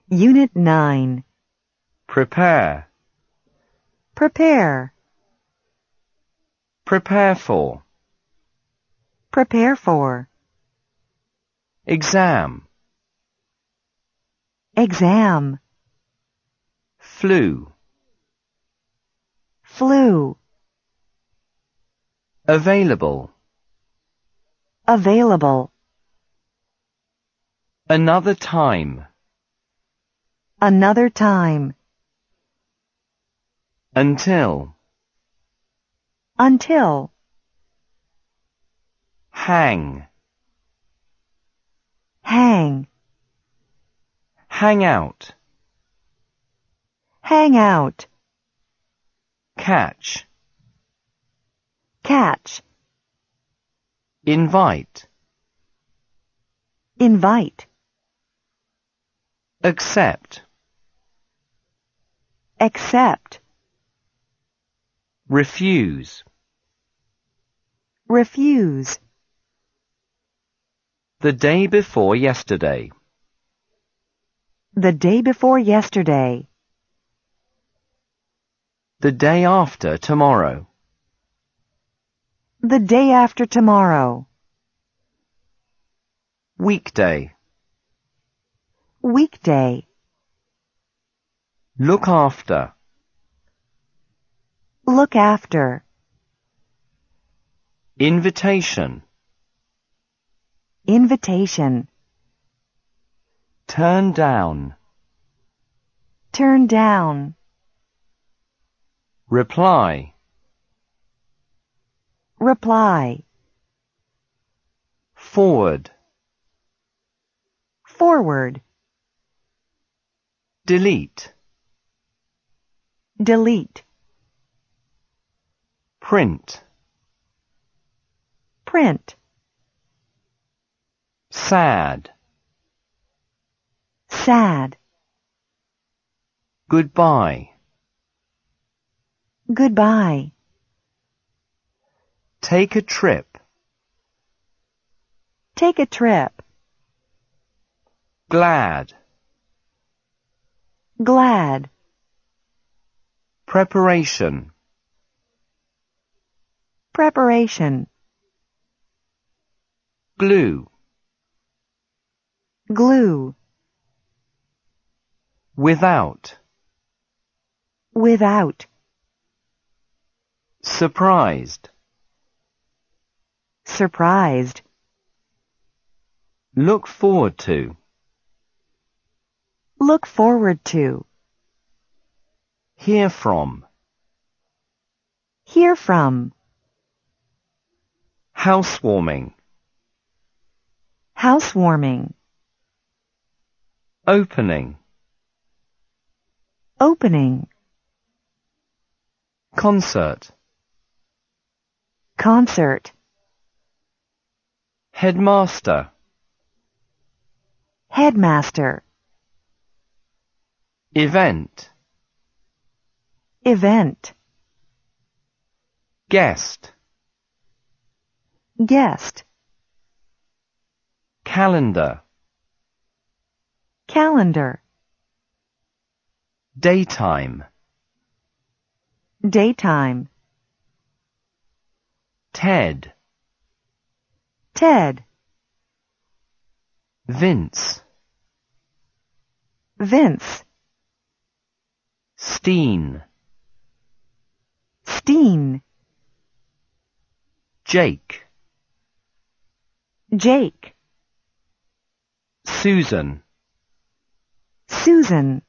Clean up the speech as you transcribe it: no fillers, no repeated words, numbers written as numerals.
Unit 9. Prepare. Prepare. Prepare for. Prepare for. Exam. Exam. Flu. Flu. Available. Available. Another time. Another time. Until. Until. Hang. Hang. Hang out. Hang out. Catch. Catch. Invite. Invite. Accept. Accept. Refuse. Refuse. The day before yesterday. The day before yesterday. The day after tomorrow. The day after tomorrow. Weekday. Weekday. Look after. Look after. Invitation. Invitation. Turn down. Turn down. Reply. Reply. Forward. Forward. Delete. Delete. Print. Print. Sad. Sad. Goodbye. Goodbye. Take a trip. Take a trip. Glad. Glad. Preparation. Preparation. Glue. Glue. Without. Without. Surprised. Surprised. Look forward to. Look forward to. Hear from. Hear from. Housewarming. Housewarming. Opening. Opening. Concert. Concert. Headmaster. Headmaster. Event. Event. Guest. Guest. Calendar. Calendar. Daytime. Daytime. Ted. Ted. Vince. Vince. Steen. Steen. Jake. Jake. Susan. Susan.